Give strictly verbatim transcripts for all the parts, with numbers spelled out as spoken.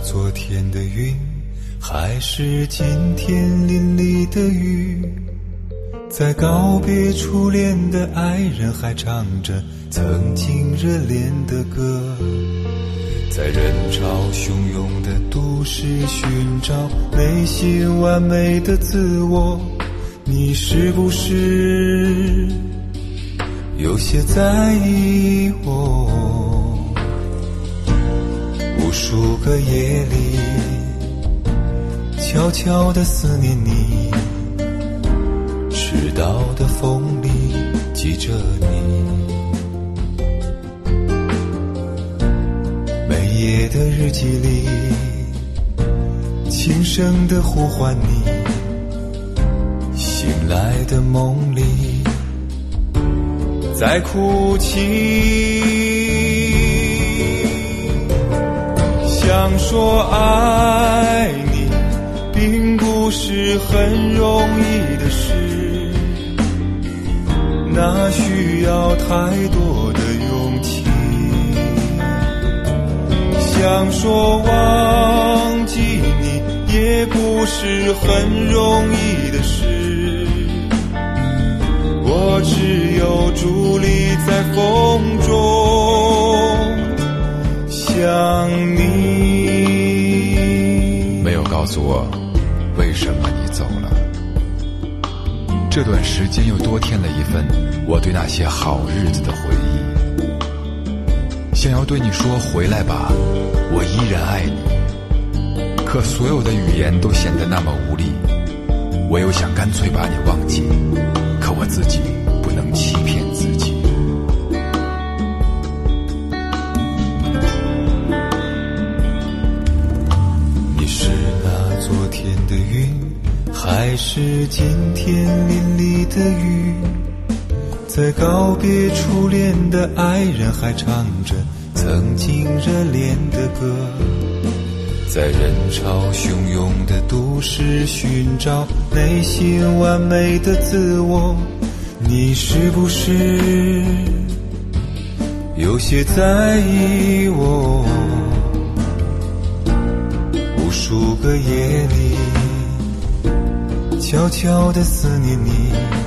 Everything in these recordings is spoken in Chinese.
昨天的云，还是今天淋漓的雨，在告别初恋的爱人，还唱着曾经热恋的歌，在人潮汹涌的都市寻找内心完美的自我，你是不是有些在意我？无数个夜里悄悄地思念你，迟到的风里记着你，每夜的日记里轻声地呼唤你，醒来的梦里在哭泣。想说爱你并不是很容易的事，那需要太多的勇气。想说忘记你也不是很容易的事，我只有伫立在风中想你。 没有告诉我为什么你走了，这段时间又多添了一份我对那些好日子的回忆。想要对你说回来吧，我依然爱你，可所有的语言都显得那么无力。我又想干脆把你忘记，可我自己不能欺骗自己。 你是那昨天的云，还是今天淋漓的雨，在告别初恋的爱人，还唱着曾经热恋的歌，在人潮汹涌的都市寻找内心完美的自我，你是不是有些在意我？无数个夜里悄悄地思念你，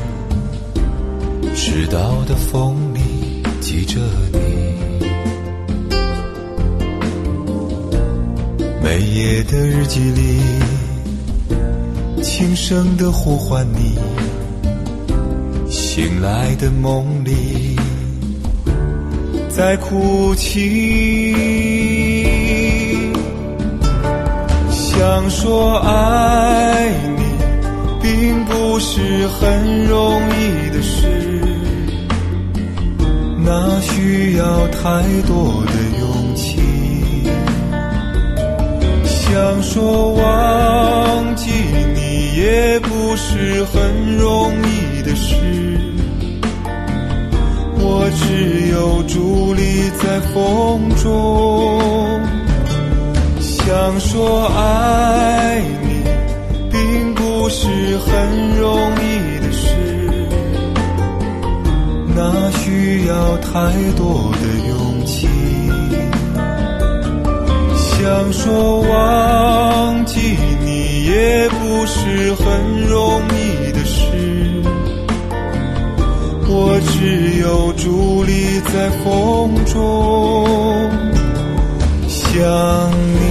迟到的风里记着你，每夜的日记里轻声地呼唤你，醒来的梦里在哭泣。想说爱你并不是很容易的事，那需要太多的勇气。想说忘记你也不是很容易的事，我只有伫立在风中。想说爱你并不是很容易的事，那需要太多的勇气。想说忘记你也不是很容易的事，我只有伫立在风中想你。